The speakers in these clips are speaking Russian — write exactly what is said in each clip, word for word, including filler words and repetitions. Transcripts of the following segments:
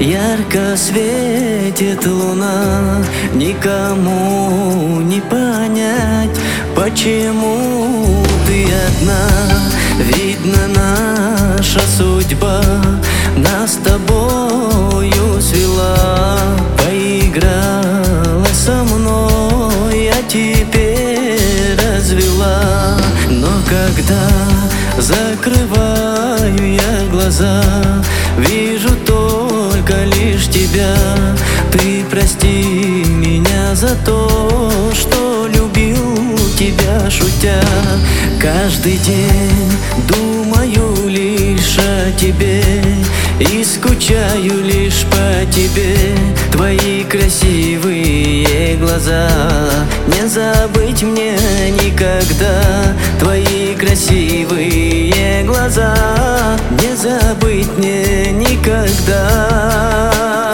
Ярко светит луна, никому не понять, почему ты одна. Видно, наша судьба нас с тобою свела. Поиграла со мной, а теперь развела. Но когда закрываю я глаза, вижу только лишь тебя. Ты прости меня за то, что любил тебя шутя. Каждый день думаю лишь о тебе и скучаю лишь по тебе. Твои красивые глаза не забыть мне никогда. Твои красивые глаза не забыть мне никогда.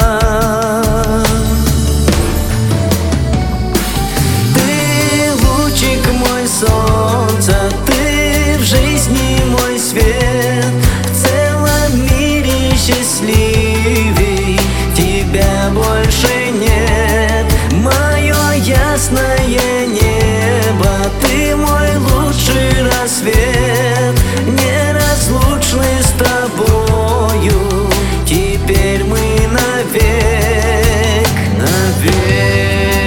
Ты лучик мой солнца, ты в жизни мой свет. В целом мире счастливей тебя больше нет. Мое ясное небо, ты мой лучший рассвет. Неразлучны с тобою, теперь мы навек, навек.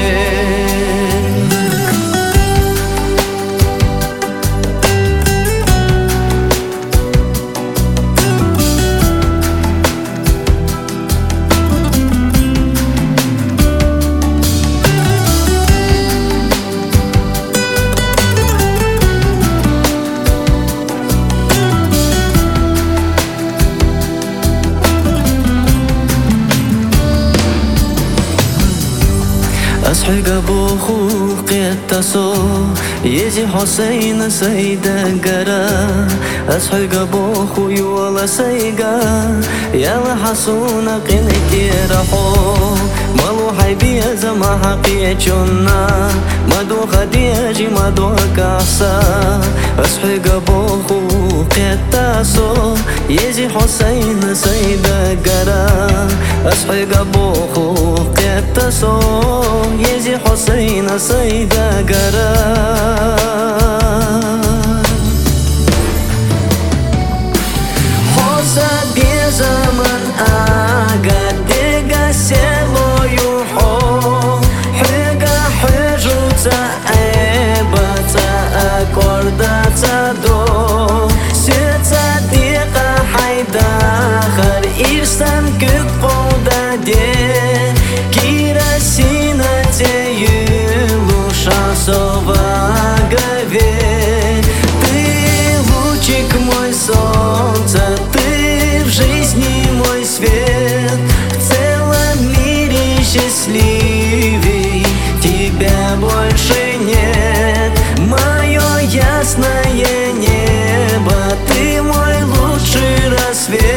أصحى بوخو قيتاسو يزي حسين سيدا قرا. أصحى بوخو يولا سيقا يلا حسونا قنكي رحو. مالو حيبي زما حقي جنا مدو خديجي مدو كاسا. أصحى بوخو قيتاسو يزي حسين سيدا قرا. أصحى بوخو قيتاسو يزي حسين سيدا قرا. حسا بي زمن آقا ديقا سيلو يوحو. حيقا حيجو تا ايبا تا اكوردا تا دو. سيتا ديقا حيدا خر إرسان كبقو دا دي. Керосина тею шансова гове. Ты лучик мой солнца, ты в жизни мой свет. В целом мире счастливей тебя больше нет. Мое ясное небо, ты мой лучший рассвет.